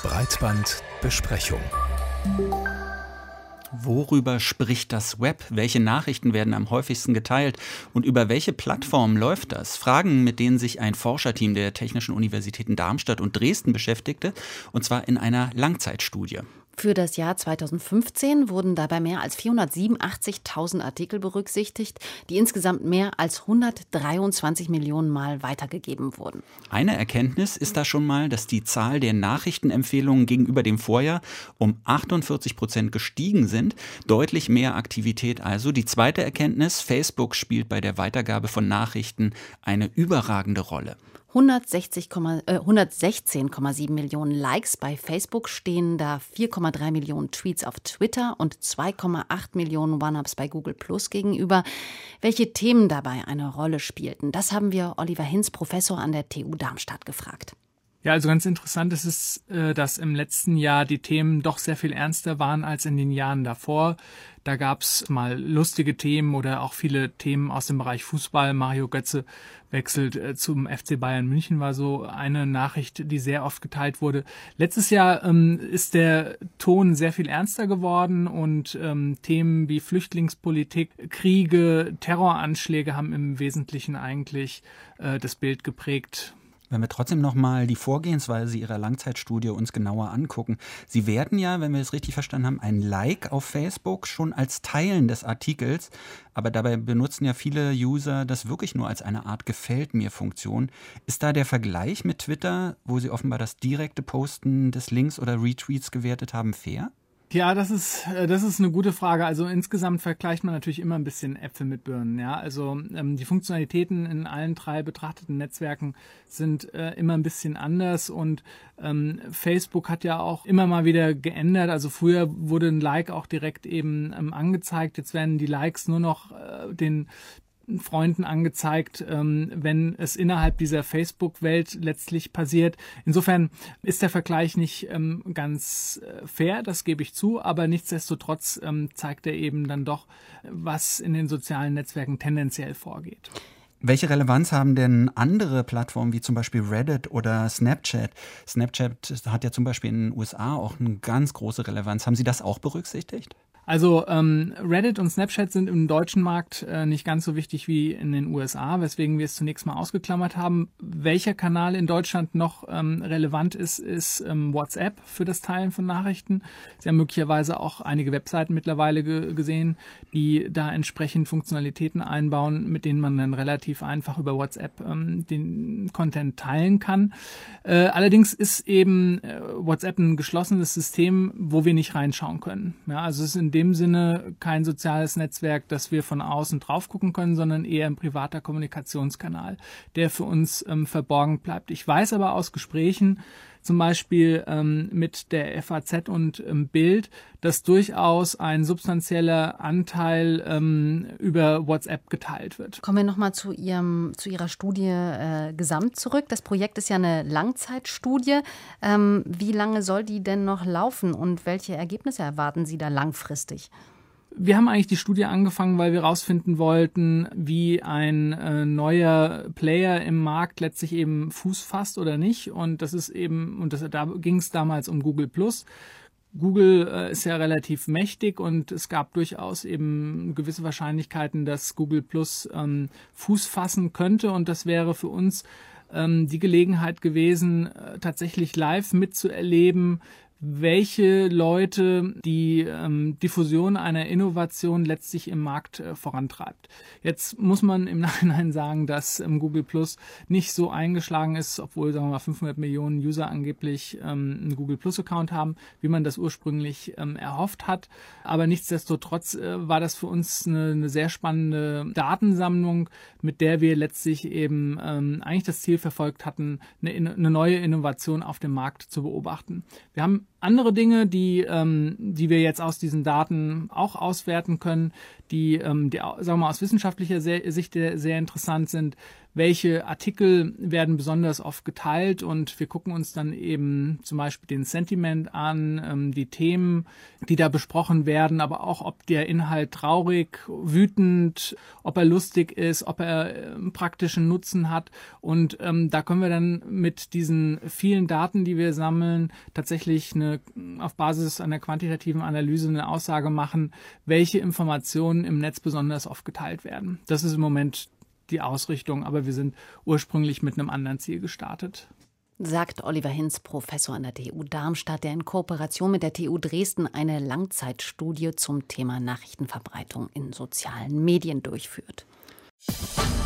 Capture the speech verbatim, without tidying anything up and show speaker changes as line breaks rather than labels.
Breitbandbesprechung.
Worüber spricht das Web? Welche Nachrichten werden am häufigsten geteilt? Und über welche Plattformen läuft das? Fragen, mit denen sich ein Forscherteam der Technischen Universitäten Darmstadt und Dresden beschäftigte, und zwar in einer Langzeitstudie.
Für das Jahr zweitausendfünfzehn wurden dabei mehr als vierhundertsiebenundachtzigtausend Artikel berücksichtigt, die insgesamt mehr als hundertdreiundzwanzig Millionen Mal weitergegeben wurden.
Eine Erkenntnis ist da schon mal, dass die Zahl der Nachrichtenempfehlungen gegenüber dem Vorjahr um achtundvierzig Prozent gestiegen sind. Deutlich mehr Aktivität also. Die zweite Erkenntnis: Facebook spielt bei der Weitergabe von Nachrichten eine überragende Rolle.
hundertsechzig, äh, hundertsechzehn Komma sieben Millionen Likes bei Facebook stehen da vier Komma drei Millionen Tweets auf Twitter und zwei Komma acht Millionen One-Ups bei Google Plus gegenüber. Welche Themen dabei eine Rolle spielten, das haben wir Oliver Hinz, Professor an der T U Darmstadt, gefragt.
Ja, also ganz interessant ist es, dass im letzten Jahr die Themen doch sehr viel ernster waren als in den Jahren davor. Da gab's mal lustige Themen oder auch viele Themen aus dem Bereich Fußball. Mario Götze wechselt zum F C Bayern München, war so eine Nachricht, die sehr oft geteilt wurde. Letztes Jahr ähm, ist der Ton sehr viel ernster geworden und ähm, Themen wie Flüchtlingspolitik, Kriege, Terroranschläge haben im Wesentlichen eigentlich äh, das Bild geprägt.
Wenn wir trotzdem nochmal die Vorgehensweise Ihrer Langzeitstudie uns genauer angucken. Sie werten ja, wenn wir es richtig verstanden haben, ein Like auf Facebook schon als Teilen des Artikels. Aber dabei benutzen ja viele User das wirklich nur als eine Art Gefällt-mir-Funktion. Ist da der Vergleich mit Twitter, wo Sie offenbar das direkte Posten des Links oder Retweets gewertet haben, fair?
Ja, das ist das ist eine gute Frage. Also insgesamt vergleicht man natürlich immer ein bisschen Äpfel mit Birnen. Ja, also ähm, die Funktionalitäten in allen drei betrachteten Netzwerken sind äh, immer ein bisschen anders und ähm, Facebook hat ja auch immer mal wieder geändert. Also früher wurde ein Like auch direkt eben ähm, angezeigt. Jetzt werden die Likes nur noch äh, den Freunden angezeigt, ähm, wenn es innerhalb dieser Facebook-Welt letztlich passiert. Insofern ist der Vergleich nicht ähm, ganz äh, fair, das gebe ich zu, aber nichtsdestotrotz ähm, zeigt er eben dann doch, was in den sozialen Netzwerken tendenziell vorgeht.
Welche Relevanz haben denn andere Plattformen wie zum Beispiel Reddit oder Snapchat? Snapchat hat ja zum Beispiel in den U S A auch eine ganz große Relevanz. Haben Sie das auch berücksichtigt?
Also ähm, Reddit und Snapchat sind im deutschen Markt äh, nicht ganz so wichtig wie in den U S A, weswegen wir es zunächst mal ausgeklammert haben. Welcher Kanal in Deutschland noch ähm, relevant ist, ist ähm, WhatsApp für das Teilen von Nachrichten. Sie haben möglicherweise auch einige Webseiten mittlerweile ge- gesehen, die da entsprechend Funktionalitäten einbauen, mit denen man dann relativ einfach über WhatsApp ähm, den Content teilen kann. Äh, allerdings ist eben äh, WhatsApp ein geschlossenes System, wo wir nicht reinschauen können. Ja, also es ist in In dem Sinne kein soziales Netzwerk, das wir von außen drauf gucken können, sondern eher ein privater Kommunikationskanal, der für uns ähm, verborgen bleibt. Ich weiß aber aus Gesprächen, zum Beispiel ähm, mit der F A Z und ähm, Bild, dass durchaus ein substanzieller Anteil ähm, über WhatsApp geteilt wird.
Kommen wir nochmal zu Ihrem, zu Ihrer Studie äh, gesamt zurück. Das Projekt ist ja eine Langzeitstudie. Ähm, wie lange soll die denn noch laufen und welche Ergebnisse erwarten Sie da langfristig?
Wir haben eigentlich die Studie angefangen, weil wir herausfinden wollten, wie ein äh, neuer Player im Markt letztlich eben Fuß fasst oder nicht. Und das ist eben, und das, da ging es damals um Google Plus. Google äh, ist ja relativ mächtig und es gab durchaus eben gewisse Wahrscheinlichkeiten, dass Google Plus ähm, Fuß fassen könnte. Und das wäre für uns ähm, die Gelegenheit gewesen, äh, tatsächlich live mitzuerleben, welche Leute die ähm, Diffusion einer Innovation letztlich im Markt äh, vorantreibt. Jetzt muss man im Nachhinein sagen, dass ähm, Google Plus nicht so eingeschlagen ist, obwohl, sagen wir mal, fünfhundert Millionen User angeblich ähm, einen Google Plus Account haben, wie man das ursprünglich ähm, erhofft hat. Aber nichtsdestotrotz äh, war das für uns eine, eine sehr spannende Datensammlung, mit der wir letztlich eben ähm, eigentlich das Ziel verfolgt hatten, eine, eine neue Innovation auf dem Markt zu beobachten. Wir haben andere Dinge, die, ähm, die wir jetzt aus diesen Daten auch auswerten können, die, ähm, die sagen wir mal, aus wissenschaftlicher Sicht sehr interessant sind. welche Artikel werden besonders oft geteilt, und wir gucken uns dann eben zum Beispiel den Sentiment an, ähm, die Themen, die da besprochen werden, aber auch, ob der Inhalt traurig, wütend, ob er lustig ist, ob er äh, praktischen Nutzen hat, und ähm, da können wir dann mit diesen vielen Daten, die wir sammeln, tatsächlich eine, auf Basis einer quantitativen Analyse eine Aussage machen, welche Informationen im Netz besonders oft geteilt werden. Das ist im Moment die Ausrichtung, aber wir sind ursprünglich mit einem anderen Ziel gestartet.
Sagt Oliver Hinz, Professor an der T U Darmstadt, der in Kooperation mit der T U Dresden eine Langzeitstudie zum Thema Nachrichtenverbreitung in sozialen Medien durchführt.